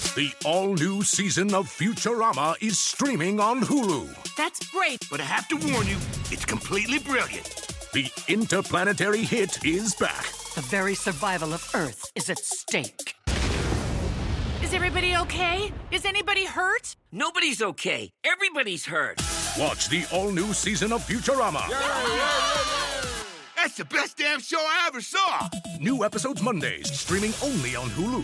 The all-new season of Futurama is streaming on Hulu. That's great, but I have to warn you, it's completely brilliant. The interplanetary hit is back. The very survival of Earth is at stake. Is everybody okay? Is anybody hurt? Nobody's okay. Everybody's hurt. Watch the all-new season of Futurama. That's the best damn show I ever saw. New episodes Mondays, streaming only on Hulu.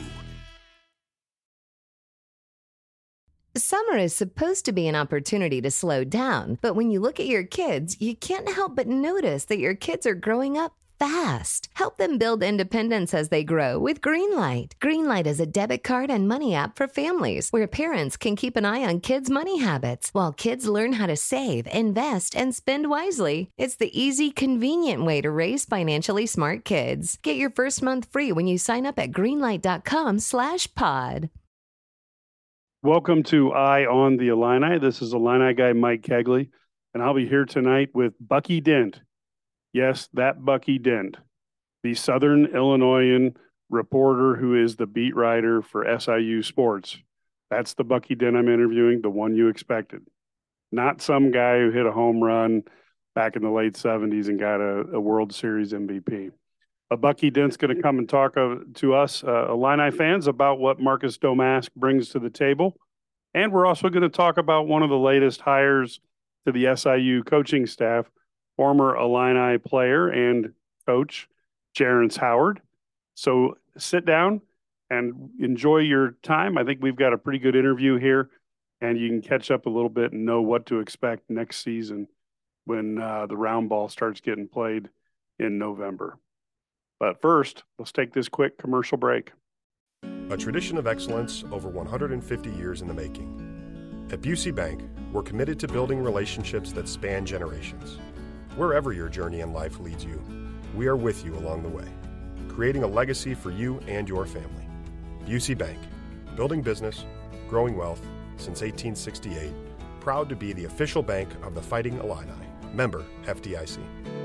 Summer is supposed to be an opportunity to slow down, but when you look at your kids, you can't help but notice that your kids are growing up fast. Help them build independence as they grow with Greenlight. Greenlight is a debit card and money app for families where parents can keep an eye on kids' money habits while kids learn how to save, invest, and spend wisely. It's the easy, convenient way to raise financially smart kids. Get your first month free when you sign up at greenlight.com/pod. Welcome to Eye on the Illini. This is Illini guy Mike Kegley, and I'll be here tonight with Bucky Dent. Yes, that Bucky Dent, the Southern Illinoisan reporter who is the beat writer for SIU Sports. That's the Bucky Dent I'm interviewing, the one you expected. Not some guy who hit a home run back in the late 70s and got a World Series MVP. Bucky Dent's going to come and talk to us, Illini fans, about what Marcus Domask brings to the table. And we're also going to talk about one of the latest hires to the SIU coaching staff, former Illini player and coach, Jerrance Howard. So sit down and enjoy your time. I think we've got a pretty good interview here, and you can catch up a little bit and know what to expect next season when the round ball starts getting played in November. But first, let's take this quick commercial break. A tradition of excellence over 150 years in the making. At Busey Bank, we're committed to building relationships that span generations. Wherever your journey in life leads you, we are with you along the way, creating a legacy for you and your family. Busey Bank, building business, growing wealth since 1868, proud to be the official bank of the Fighting Illini. Member FDIC.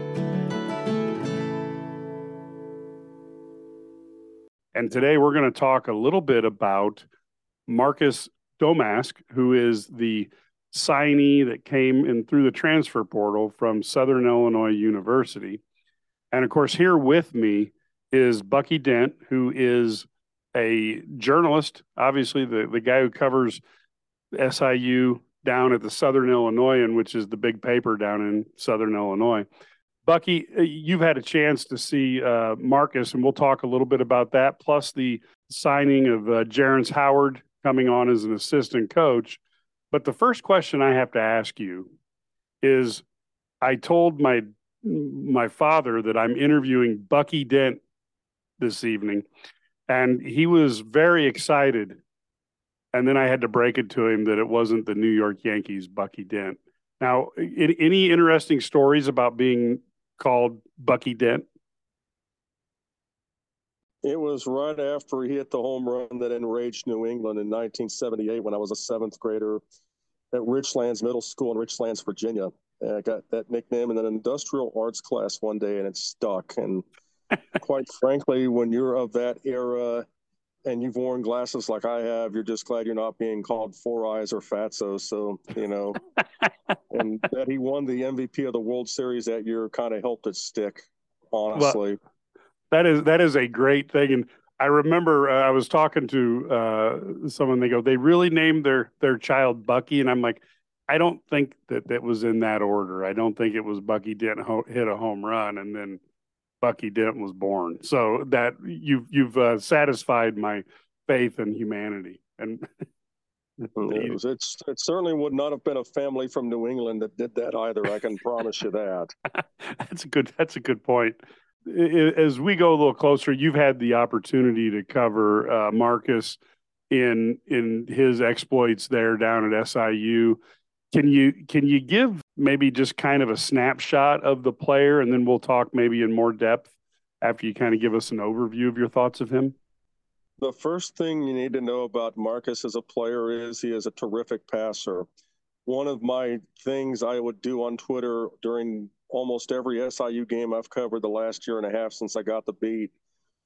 And today we're going to talk a little bit about Marcus Domask, who is the signee that came in through the transfer portal from Southern Illinois University. And of course, here with me is Bucky Dent, who is a journalist, obviously the guy who covers SIU down at the Southern Illinoisan, which is the big paper down in Southern Illinois. Bucky, you've had a chance to see Marcus, and we'll talk a little bit about that, plus the signing of Jerrance Howard coming on as an assistant coach. But the first question I have to ask you is, I told my father that I'm interviewing Bucky Dent this evening, and he was very excited. And then I had to break it to him that it wasn't the New York Yankees' Bucky Dent. Now, any interesting stories about being called Bucky Dent? It was right after he hit the home run that enraged New England in 1978 when I was a seventh grader at Richlands Middle School in Richlands, Virginia. And I got that nickname in an industrial arts class one day, and it stuck. And quite frankly, when you're of that era and you've worn glasses like I have, you're just glad you're not being called Four Eyes or Fatso. So, and that he won the MVP of the World Series that year kind of helped it stick, honestly. Well, that is a great thing. And I remember I was talking to someone, they really named their child Bucky. And I'm like, I don't think that was in that order. I don't think it was Bucky Dent hit a home run and then Bucky Dent was born. So that you've satisfied my faith in humanity. And it certainly would not have been a family from New England that did that either. I can promise you that. That's a good point. As we go a little closer, you've had the opportunity to cover Marcus in his exploits there down at SIU. Can you give maybe just kind of a snapshot of the player, and then we'll talk maybe in more depth after you kind of give us an overview of your thoughts of him? The first thing you need to know about Marcus as a player is he is a terrific passer. One of my things I would do on Twitter during almost every SIU game I've covered the last year and a half since I got the beat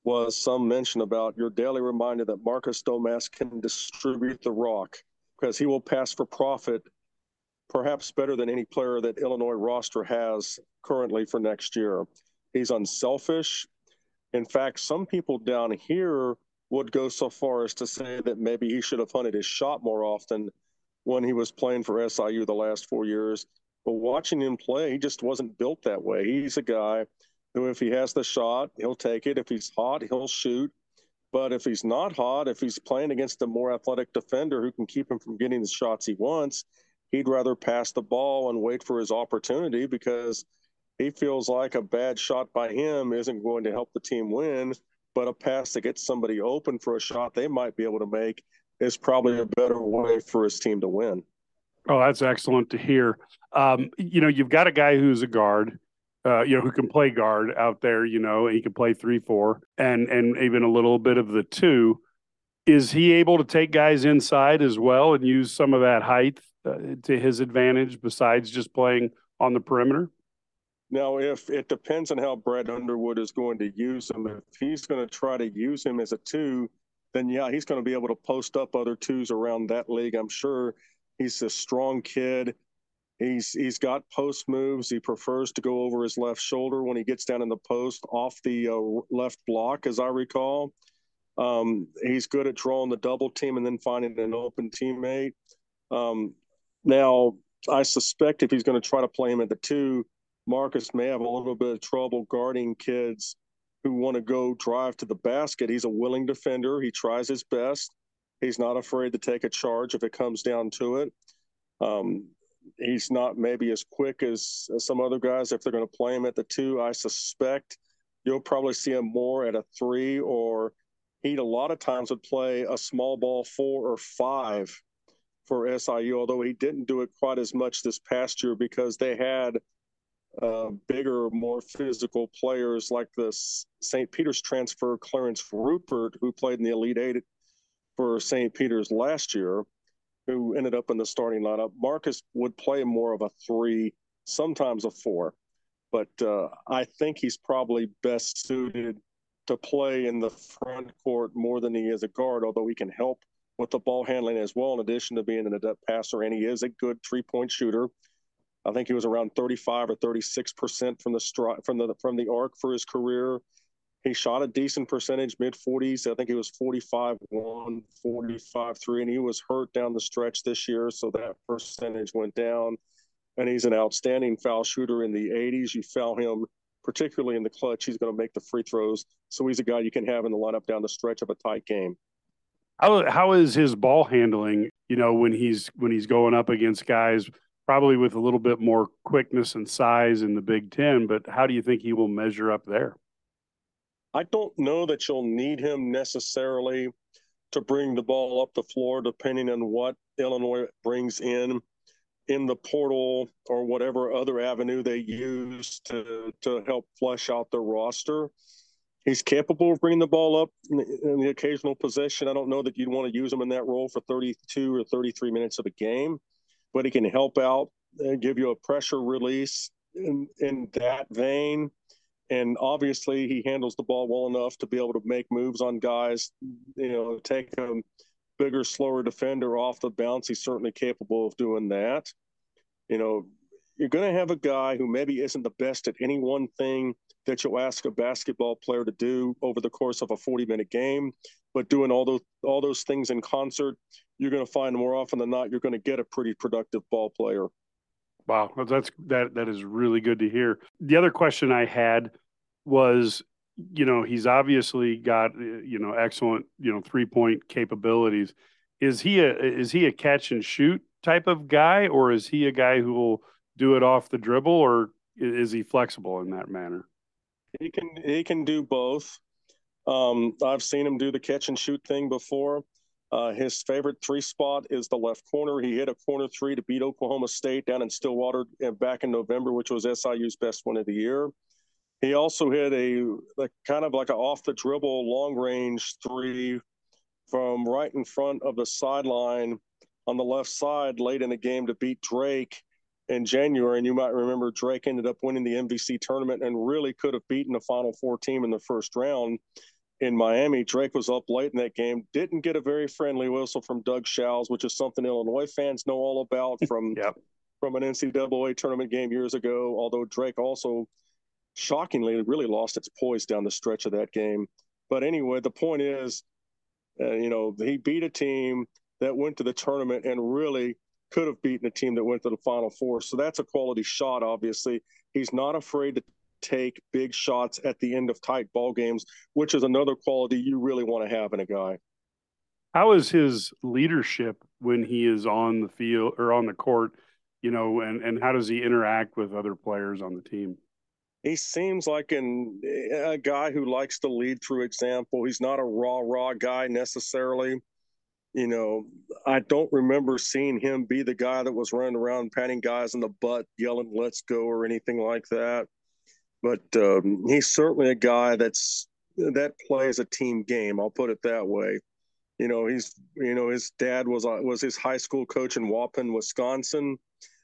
was some mention about your daily reminder that Marcus Domask can distribute the rock because he will pass for profit perhaps better than any player that Illinois roster has currently for next year. He's unselfish. In fact, some people down here would go so far as to say that maybe he should have hunted his shot more often when he was playing for SIU the last 4 years. But watching him play, he just wasn't built that way. He's a guy who, if he has the shot, he'll take it. If he's hot, he'll shoot. But if he's not hot, if he's playing against a more athletic defender who can keep him from getting the shots he wants, he'd rather pass the ball and wait for his opportunity because he feels like a bad shot by him isn't going to help the team win, but a pass to get somebody open for a shot they might be able to make is probably a better way for his team to win. Oh, that's excellent to hear. You've got a guy who's a guard, who can play guard out there, he can play 3-4 and even a little bit of the 2. Is he able to take guys inside as well and use some of that height to his advantage besides just playing on the perimeter? Now, if it depends on how Brad Underwood is going to use him. If he's going to try to use him as a 2, then yeah, he's going to be able to post up other 2s around that league. I'm sure he's a strong kid. He's got post moves. He prefers to go over his left shoulder when he gets down in the post off the left block, as I recall. He's good at drawing the double team and then finding an open teammate. Now, I suspect if he's going to try to play him at the 2, Marcus may have a little bit of trouble guarding kids who want to go drive to the basket. He's a willing defender. He tries his best. He's not afraid to take a charge if it comes down to it. He's not maybe as quick as some other guys. If they're going to play him at the 2, I suspect you'll probably see him more at a 3, or he a lot of times would play a small ball 4 or 5 for SIU, although he didn't do it quite as much this past year because they had bigger, more physical players like the St. Peter's transfer Clarence Rupert, who played in the Elite 8 for St. Peter's last year, who ended up in the starting lineup. Marcus would play more of a 3, sometimes a 4. But I think he's probably best suited to play in the front court more than he is a guard, although he can help with the ball handling as well, in addition to being an adept passer. And he is a good 3-point shooter. I think he was around 35 or 36% from the arc for his career. He shot a decent percentage, mid-40s. I think he was 45-1, 45-3, and he was hurt down the stretch this year, so that percentage went down. And he's an outstanding foul shooter in the 80s. You foul him, particularly in the clutch, he's going to make the free throws. So he's a guy you can have in the lineup down the stretch of a tight game. How is his ball handling, when he's going up against guys probably with a little bit more quickness and size in the Big Ten, but how do you think he will measure up there? I don't know that you'll need him necessarily to bring the ball up the floor, depending on what Illinois brings in the portal or whatever other avenue they use to help flesh out their roster. He's capable of bringing the ball up in the occasional possession. I don't know that you'd want to use him in that role for 32 or 33 minutes of a game, but he can help out and give you a pressure release in that vein. And obviously he handles the ball well enough to be able to make moves on guys, take a bigger, slower defender off the bounce. He's certainly capable of doing that. You're going to have a guy who maybe isn't the best at any one thing that you'll ask a basketball player to do over the course of a 40-minute game, but doing all those things in concert, you're going to find more often than not, you're going to get a pretty productive ball player. Wow, that is really good to hear. The other question I had was, he's obviously got excellent 3-point capabilities. Is he a catch and shoot type of guy, or is he a guy who will do it off the dribble, or is he flexible in that manner? He can do both. I've seen him do the catch and shoot thing before. His favorite 3 spot is the left corner. He hit a corner 3 to beat Oklahoma State down in Stillwater back in November, which was SIU's best one of the year. He also hit a kind of like an off the dribble long range 3 from right in front of the sideline on the left side late in the game to beat Drake in January. And you might remember Drake ended up winning the MVC tournament and really could have beaten the Final Four team in the first round. in Miami. Drake was up late in that game, didn't get a very friendly whistle from Doug Shows, which is something Illinois fans know all about from Yep. from an NCAA tournament game years ago, although Drake also shockingly really lost its poise down the stretch of that game. But anyway, the point is, he beat a team that went to the tournament and really could have beaten a team that went to the Final Four. So that's a quality shot, obviously. He's not afraid to take big shots at the end of tight ball games, which is another quality you really want to have in a guy. How is his leadership when he is on the field or on the court, and how does he interact with other players on the team? He seems like a guy who likes to lead through example. He's not a raw guy necessarily. I don't remember seeing him be the guy that was running around patting guys in the butt, yelling, "Let's go," or anything like that. But he's certainly a guy that plays a team game. I'll put it that way. His dad was his high school coach in Waupun, Wisconsin.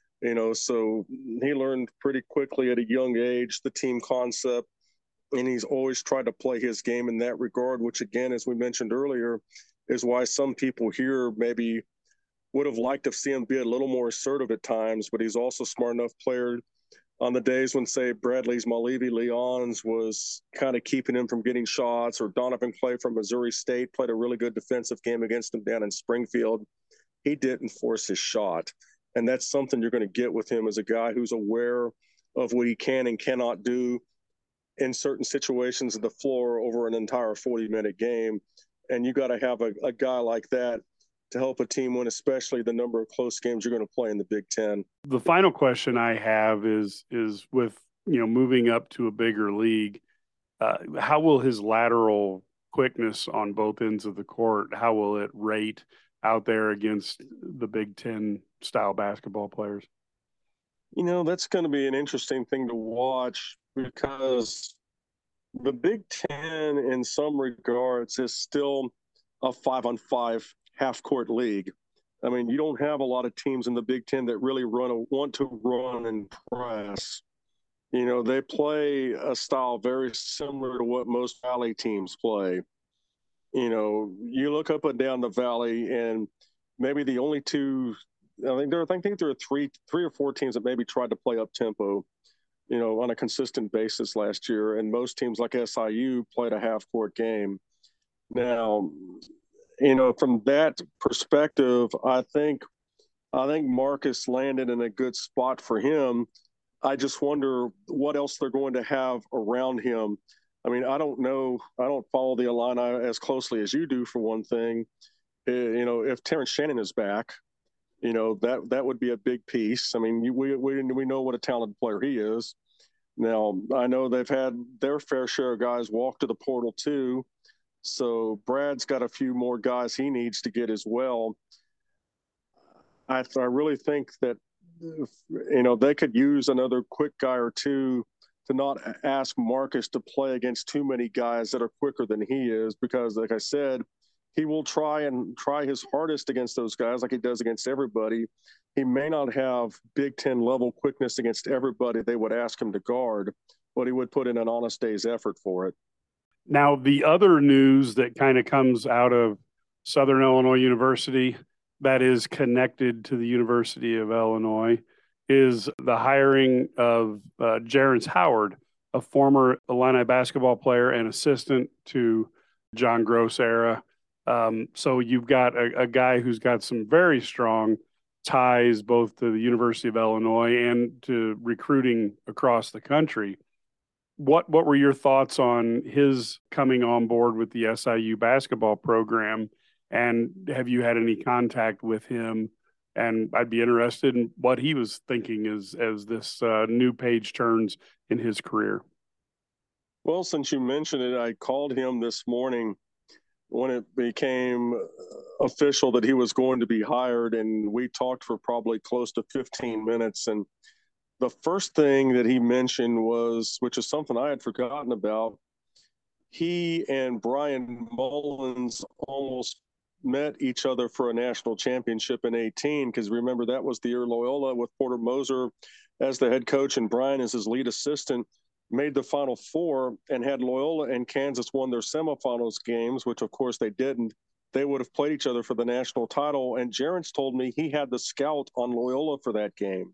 So he learned pretty quickly at a young age the team concept, and he's always tried to play his game in that regard, which again, as we mentioned earlier, is why some people here maybe would have liked to see him be a little more assertive at times, but he's also smart enough player on the days when, say, Bradley's Malivi Leons was kind of keeping him from getting shots, or Donovan Clay from Missouri State played a really good defensive game against him down in Springfield. He didn't force his shot. And that's something you're going to get with him as a guy who's aware of what he can and cannot do in certain situations of the floor over an entire 40-minute game. And you got to have a guy like that to help a team win, especially the number of close games you're going to play in the Big Ten. The final question I have is with, moving up to a bigger league, how will his lateral quickness on both ends of the court, how will it rate out there against the Big Ten style basketball players? That's going to be an interesting thing to watch, because the Big Ten in some regards is still a 5-on-5 half-court league. I mean, you don't have a lot of teams in the Big Ten that really want to run and press. They play a style very similar to what most Valley teams play. You look up and down the Valley, and maybe the only two, I think there are three or four teams that maybe tried to play up tempo, on a consistent basis last year. And most teams like SIU played a half court game. Now, from that perspective, I think Marcus landed in a good spot for him. I just wonder what else they're going to have around him. I mean, I don't know. I don't follow the Illini as closely as you do, for one thing. If Terrence Shannon is back, that would be a big piece. I mean, we know what a talented player he is. Now, I know they've had their fair share of guys walk to the portal too. So Brad's got a few more guys he needs to get as well. I really think that, they could use another quick guy or two to not ask Marcus to play against too many guys that are quicker than he is, because, like I said, he will try his hardest against those guys like he does against everybody. He may not have Big Ten level quickness against everybody they would ask him to guard, but he would put in an honest day's effort for it. Now, the other news that kind of comes out of Southern Illinois University that is connected to the University of Illinois is the hiring of Jerrance Howard, a former Illini basketball player and assistant to John Gross era. So you've got a guy who's got some very strong ties both to the University of Illinois and to recruiting across the country. What were your thoughts on his coming on board with the SIU basketball program? And have you had any contact with him? And I'd be interested in what he was thinking as this new page turns in his career. Well, since you mentioned it, I called him this morning when it became official that he was going to be hired, and we talked for probably close to 15 minutes. And the first thing that he mentioned was, which is something I had forgotten about, he and Brian Mullins almost met each other for a national championship in 2018, because remember, that was the year Loyola with Porter Moser as the head coach and Brian as his lead assistant made the Final Four and had Loyola and Kansas won their semifinals games, which of course they didn't, they would have played each other for the national title. And Jerrance told me he had the scout on Loyola for that game.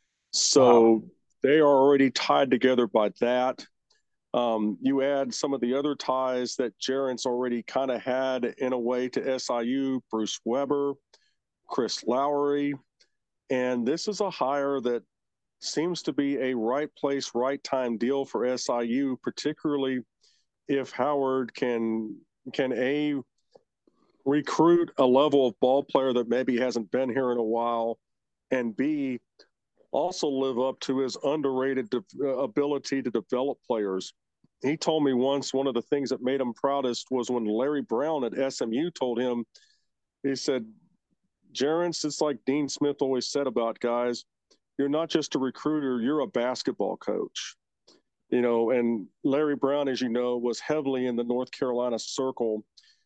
So they are already tied together by that. You add some of the other ties that Jerrance already kind of had in a way to SIU, Bruce Weber, Chris Lowry. And this is a hire that seems to be a right place, right time deal for SIU, particularly if Howard can A, recruit a level of ball player that maybe hasn't been here in a while, and B, also live up to his underrated ability to develop players. He told me once one of the things that made him proudest was when Larry Brown at SMU told him, he said, Jerrance, it's like Dean Smith always said about guys, you're not just a recruiter, you're a basketball coach. You know, and Larry Brown, as you know, was heavily in the North Carolina circle,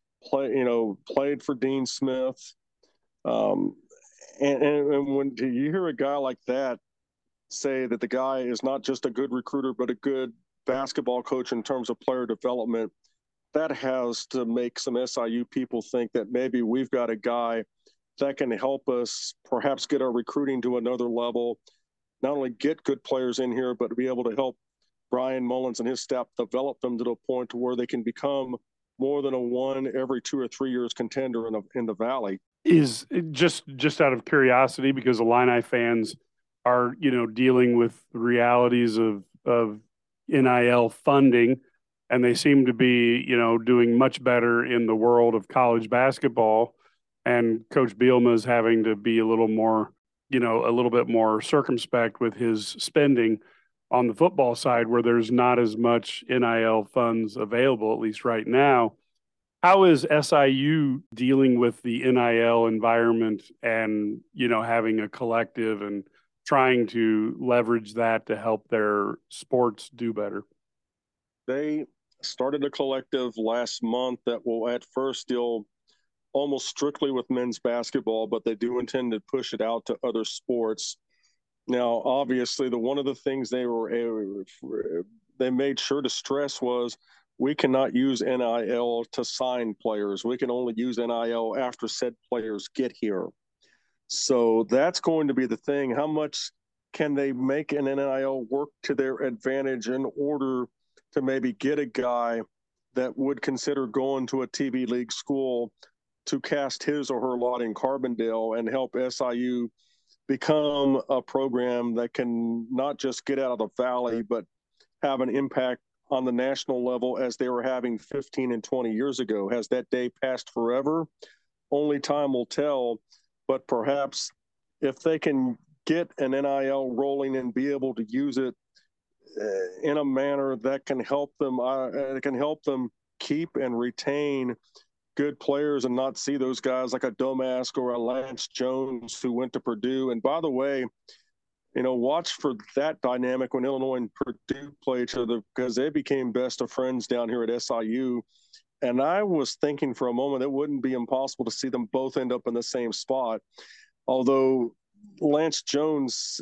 played for Dean Smith. And when you hear a guy like that say that the guy is not just a good recruiter, but a good basketball coach in terms of player development, that has to make some SIU people think that maybe we've got a guy that can help us perhaps get our recruiting to another level, not only get good players in here, but be able to help Brian Mullins and his staff develop them to the point to where they can become more than a one every 2 or 3 years contender in the Valley. Is just out of curiosity, because Illini fans are, dealing with the realities of NIL funding, and they seem to be, doing much better in the world of college basketball. And Coach Bielema is having to be a little bit more circumspect with his spending on the football side, where there's not as much NIL funds available, at least right now. How is SIU dealing with the NIL environment and, having a collective and trying to leverage that to help their sports do better? They started a collective last month that will at first deal almost strictly with men's basketball, but they do intend to push it out to other sports. Now, obviously, one of the things they made sure to stress was we cannot use NIL to sign players. We can only use NIL after said players get here. So that's going to be the thing. How much can they make an NIL work to their advantage in order to maybe get a guy that would consider going to a TV league school to cast his or her lot in Carbondale and help SIU become a program that can not just get out of the Valley, but have an impact on the national level as they were having 15 and 20 years ago. Has that day passed forever? Only time will tell, but perhaps if they can get an NIL rolling and be able to use it in a manner that can help them keep and retain good players and not see those guys like a Domask or a Lance Jones who went to Purdue. And by the way, watch for that dynamic when Illinois and Purdue play each other, because they became best of friends down here at SIU. And I was thinking for a moment it wouldn't be impossible to see them both end up in the same spot. Although Lance Jones,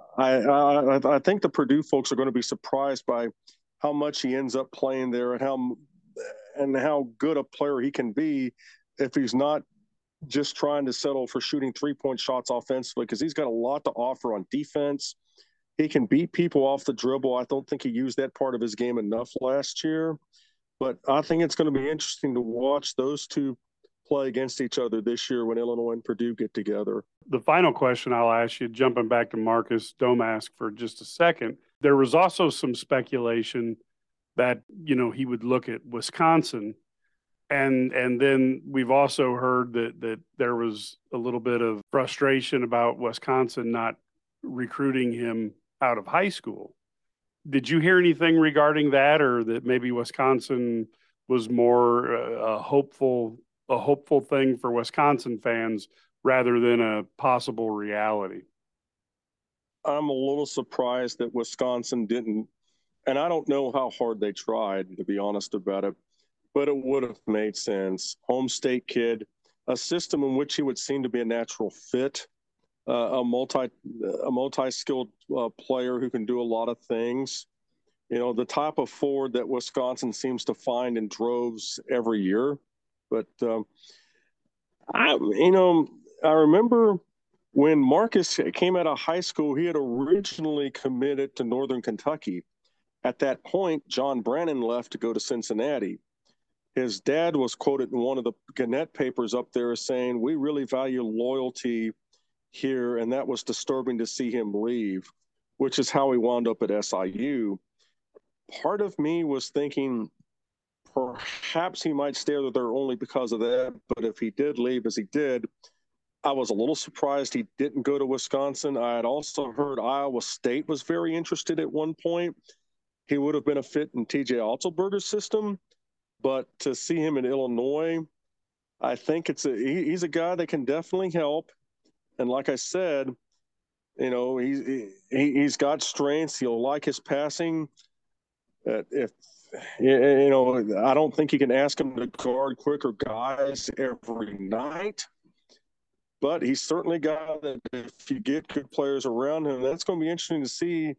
I think the Purdue folks are going to be surprised by how much he ends up playing there and how good a player he can be if he's not just trying to settle for shooting 3-point shots offensively, because he's got a lot to offer on defense. He can beat people off the dribble. I don't think he used that part of his game enough last year, but I think it's going to be interesting to watch those two play against each other this year when Illinois and Purdue get together. The final question I'll ask you, jumping back to Marcus Domask for just a second, there was also some speculation that, he would look at Wisconsin. And then we've also heard that there was a little bit of frustration about Wisconsin not recruiting him out of high school. Did you hear anything regarding that, or that maybe Wisconsin was more a hopeful thing for Wisconsin fans rather than a possible reality? I'm a little surprised that Wisconsin didn't, and I don't know how hard they tried, to be honest about it, but it would have made sense. Home state kid, a system in which he would seem to be a natural fit, a multi-skilled player who can do a lot of things. the type of forward that Wisconsin seems to find in droves every year. But I remember when Marcus came out of high school, he had originally committed to Northern Kentucky. At that point, John Brannon left to go to Cincinnati. His dad was quoted in one of the Gannett papers up there saying, "We really value loyalty here," and that was disturbing to see him leave, which is how he wound up at SIU. Part of me was thinking perhaps he might stay there only because of that, but if he did leave as he did, I was a little surprised he didn't go to Wisconsin. I had also heard Iowa State was very interested at one point. He would have been a fit in TJ Otzelberger's system, but to see him in Illinois, I think he's a guy that can definitely help. And like I said, he's got strengths. He'll like his passing. I don't think you can ask him to guard quicker guys every night, but he's certainly a guy that if you get good players around him, that's going to be interesting to see,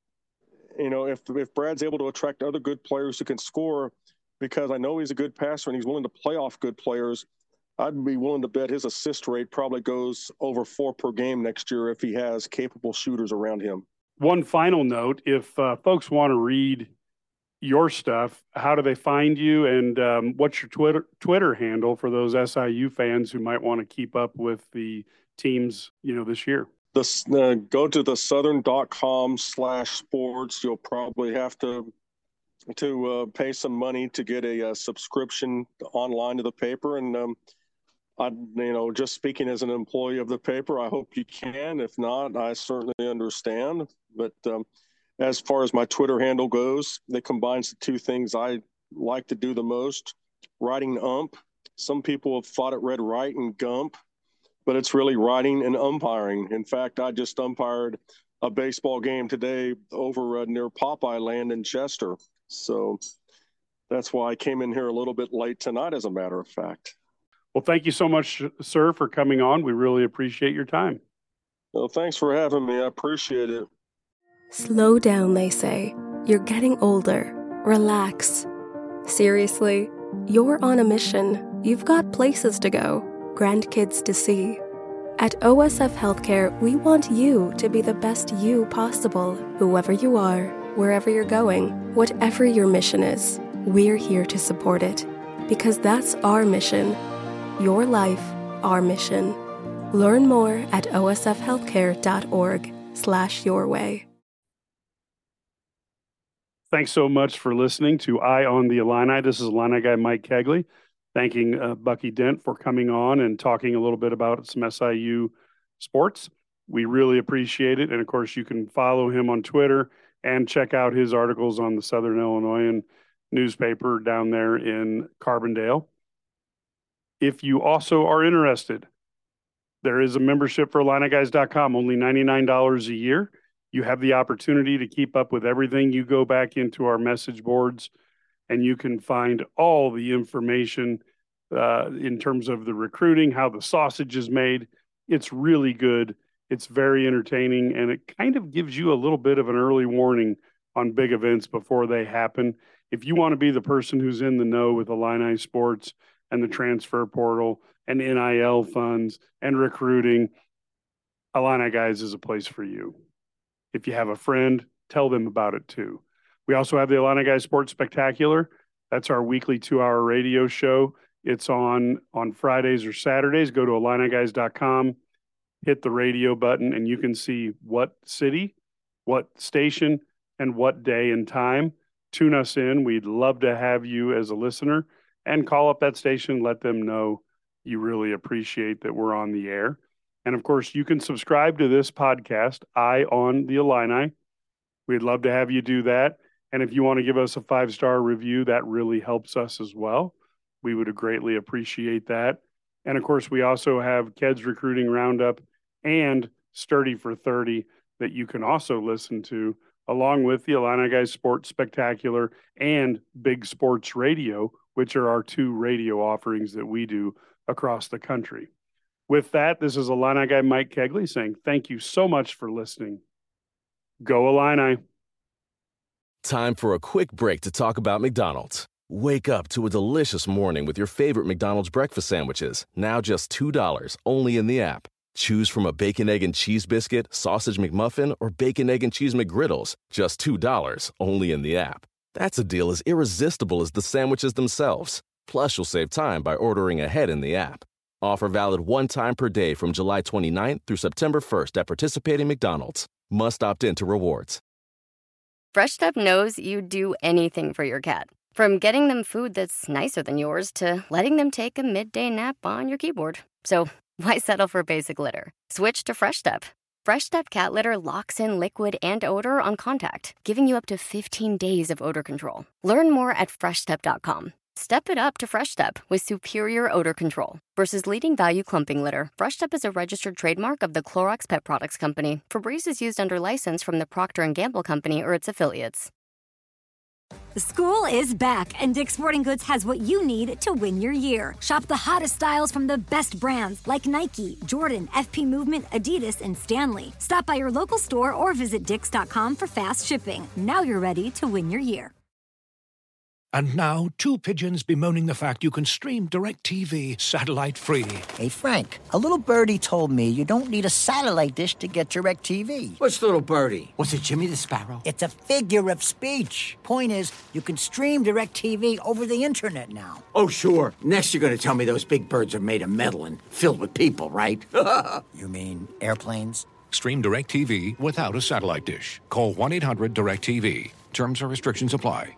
if Brad's able to attract other good players who can score, because I know he's a good passer and he's willing to play off good players. I'd be willing to bet his assist rate probably goes over 4 per game next year if he has capable shooters around him. One final note, if folks want to read your stuff, how do they find you, and what's your Twitter handle for those SIU fans who might want to keep up with the teams, this year? Go to thesouthern.com/sports. You'll probably have to pay some money to get a subscription online to the paper. And just speaking as an employee of the paper, I hope you can. If not, I certainly understand. But as far as my Twitter handle goes, it combines the two things I like to do the most: writing ump. Some people have thought it read right and gump, but it's really writing and umpiring. In fact, I just umpired a baseball game today over near Popeye Land in Chester. So that's why I came in here a little bit late tonight, as a matter of fact. Well, thank you so much, sir, for coming on. We really appreciate your time. Well, thanks for having me. I appreciate it. Slow down, they say. You're getting older. Relax. Seriously, you're on a mission. You've got places to go, grandkids to see. At OSF Healthcare, we want you to be the best you possible, whoever you are, wherever you're going, whatever your mission is. We're here to support it, because that's our mission. Your life, our mission. Learn more at osfhealthcare.org/yourway. Thanks so much for listening to Eye on the Illini. This is Illini guy Mike Kegley, thanking Bucky Dent for coming on and talking a little bit about some SIU sports. We really appreciate it. And of course, you can follow him on Twitter and check out his articles on the Southern Illinoisan newspaper down there in Carbondale. If you also are interested, there is a membership for IlliniGuys.com, only $99 a year. You have the opportunity to keep up with everything. You go back into our message boards and you can find all the information in terms of the recruiting, how the sausage is made. It's really good. It's very entertaining, and it kind of gives you a little bit of an early warning on big events before they happen. If you want to be the person who's in the know with Illini sports and the transfer portal and NIL funds and recruiting, Illini Guys is a place for you. If you have a friend, tell them about it too. We also have the Illini Guys Sports Spectacular. That's our weekly 2-hour radio show. It's on Fridays or Saturdays. Go to IlliniGuys.com, hit the radio button, and you can see what city, what station, and what day and time. Tune us in. We'd love to have you as a listener, and call up that station. Let them know you really appreciate that we're on the air. And of course, you can subscribe to this podcast, Eye on the Illini. We'd love to have you do that. And if you want to give us a 5-star review, that really helps us as well. We would greatly appreciate that. And of course, we also have Ked's Recruiting Roundup and Sturdy for 30 that you can also listen to, along with the Illini Guys Sports Spectacular and Big Sports Radio, which are our 2 radio offerings that we do across the country. With that, this is Illini guy Mike Kegley saying thank you so much for listening. Go Illini. Time for a quick break to talk about McDonald's. Wake up to a delicious morning with your favorite McDonald's breakfast sandwiches, now just $2, only in the app. Choose from a bacon, egg, and cheese biscuit, sausage McMuffin, or bacon, egg, and cheese McGriddles, just $2, only in the app. That's a deal as irresistible as the sandwiches themselves. Plus, you'll save time by ordering ahead in the app. Offer valid one time per day from July 29th through September 1st at participating McDonald's. Must opt in to rewards. Fresh Step knows you'd do anything for your cat. From getting them food that's nicer than yours to letting them take a midday nap on your keyboard. So why settle for basic litter? Switch to Fresh Step. Fresh Step cat litter locks in liquid and odor on contact, giving you up to 15 days of odor control. Learn more at freshstep.com. Step it up to Fresh Step with superior odor control. Versus leading value clumping litter, Fresh Step is a registered trademark of the Clorox Pet Products Company. Febreze is used under license from the Procter & Gamble Company or its affiliates. School is back, and Dick's Sporting Goods has what you need to win your year. Shop the hottest styles from the best brands like Nike, Jordan, FP Movement, Adidas, and Stanley. Stop by your local store or visit Dicks.com for fast shipping. Now you're ready to win your year. And now, two pigeons bemoaning the fact you can stream DirecTV satellite-free. Hey, Frank, a little birdie told me you don't need a satellite dish to get DirecTV. What's little birdie? Was it Jimmy the Sparrow? It's a figure of speech. Point is, you can stream DirecTV over the internet now. Oh, sure. Next you're going to tell me those big birds are made of metal and filled with people, right? You mean airplanes? Stream DirecTV without a satellite dish. Call 1-800-DirecTV. Terms or restrictions apply.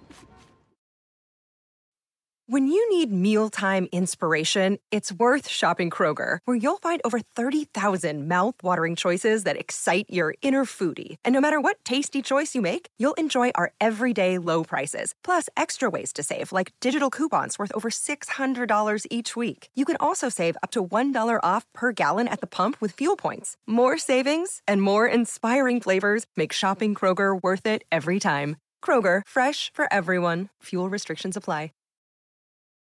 When you need mealtime inspiration, it's worth shopping Kroger, where you'll find over 30,000 mouth-watering choices that excite your inner foodie. And no matter what tasty choice you make, you'll enjoy our everyday low prices, plus extra ways to save, like digital coupons worth over $600 each week. You can also save up to $1 off per gallon at the pump with fuel points. More savings and more inspiring flavors make shopping Kroger worth it every time. Kroger, fresh for everyone. Fuel restrictions apply.